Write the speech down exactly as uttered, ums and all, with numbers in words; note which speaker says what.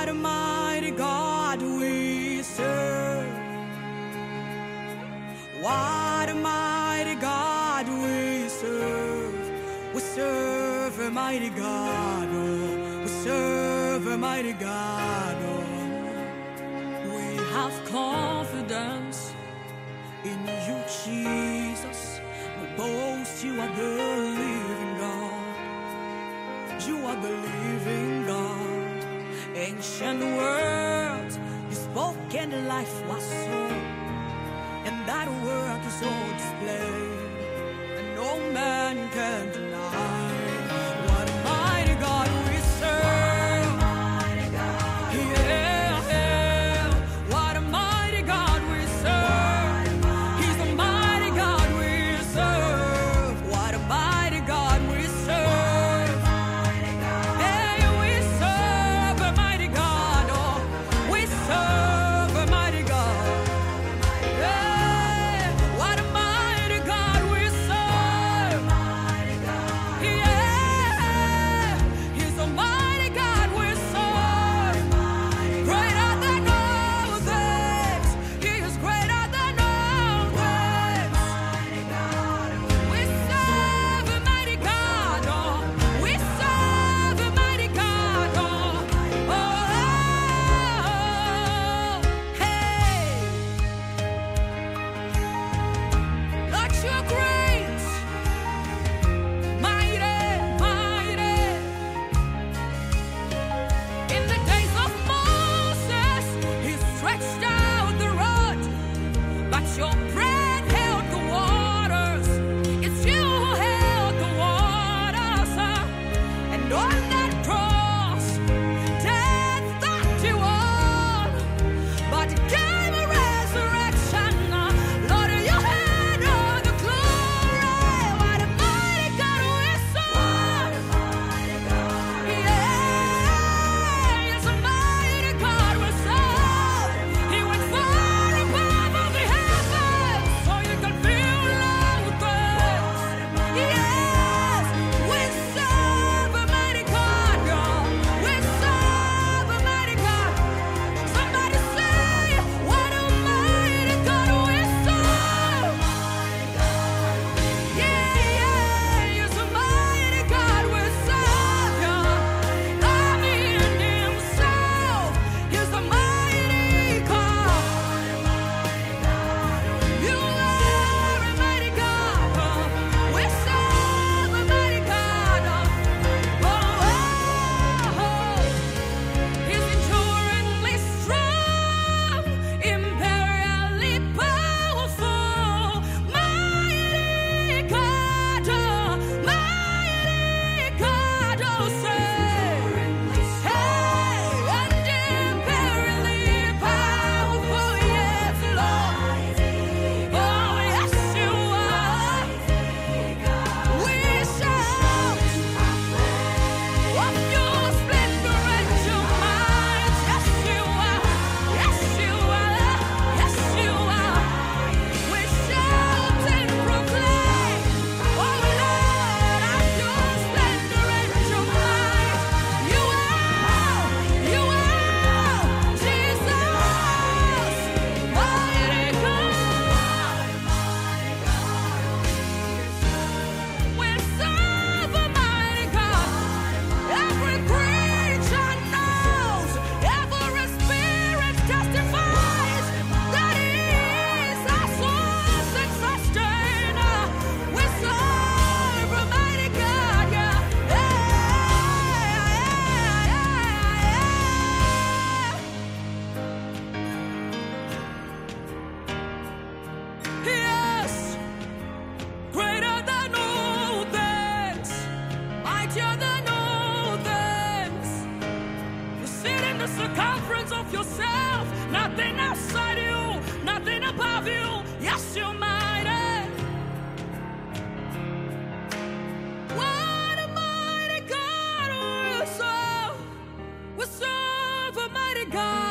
Speaker 1: What a mighty God we serve. What a mighty God we serve. We serve a mighty God. Oh, we serve a mighty God. Oh, we have confidence in you, Jesus. We boast you are the living God. You are the living God. Ancient words, you spoke and life was so. And that word is on display, and no man can deny. What a mighty God we serve. Yeah, yeah. What a mighty God we serve. He's a mighty God we serve. What a mighty God we serve. Hey, we serve a mighty God. Oh, we serve a mighty God. Yeah, what a mighty God we serve. Yeah, He's a mighty God we serve. Greater than all things. He is greater than all things. We serve a mighty God. Oh, we serve a mighty God. Oh, oh, hey. Lord, you're great, mighty, mighty. In the days of Moses, he stretched out the rod, but your breath held the waters. It's you who held the waters, uh, and on that cross, death thought you won, but it came a resurrection. uh, Lord, you had all the glory. What a mighty God we serve. Yeah, it's a mighty God we serve. He went far above all the heavens, so you can feel all things. Yes, we serve a mighty God. God. We serve a mighty God. Somebody say, what a mighty God we serve. Yeah, yeah, it's a mighty God we serve. Yeah. I mean himself, he's a mighty God. You are a mighty God. We serve a mighty God. Oh, oh, he's enduringly strong, imperially powerful, mighty God, oh, mighty God, oh, say, hey, and imperially powerful, yes, Lord, oh, yes, you are. We shout of your splendor and your might, yes, you are, yes, you are, yes, you are. We shout and proclaim, oh Lord, of your splendor and your might. You are, you are, Jesus, mighty God. We serve a mighty God. Every creature knows, every spirit testifies that He is our source and sustainer. We serve a mighty God. Yeah, yeah, yeah, yeah. Yes, greater than all things, mightier than all things. You sit in the circumference of yourself, nothing outside you, nothing above you. Yes, you're mighty. What a mighty God we serve. We serve a mighty God.